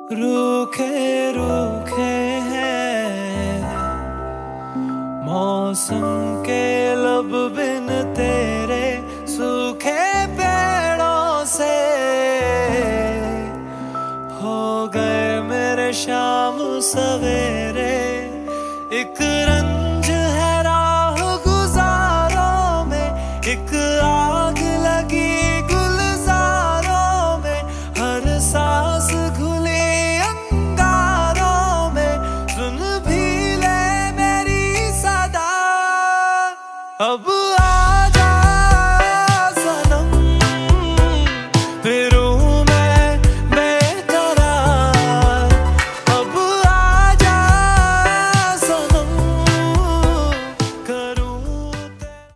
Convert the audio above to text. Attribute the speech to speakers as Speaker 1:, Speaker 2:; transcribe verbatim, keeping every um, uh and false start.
Speaker 1: रूखे रूखे हैं मौसम के लब बिन तेरे सूखे पेड़ों से हो गए मेरे शाम सवेरे। एक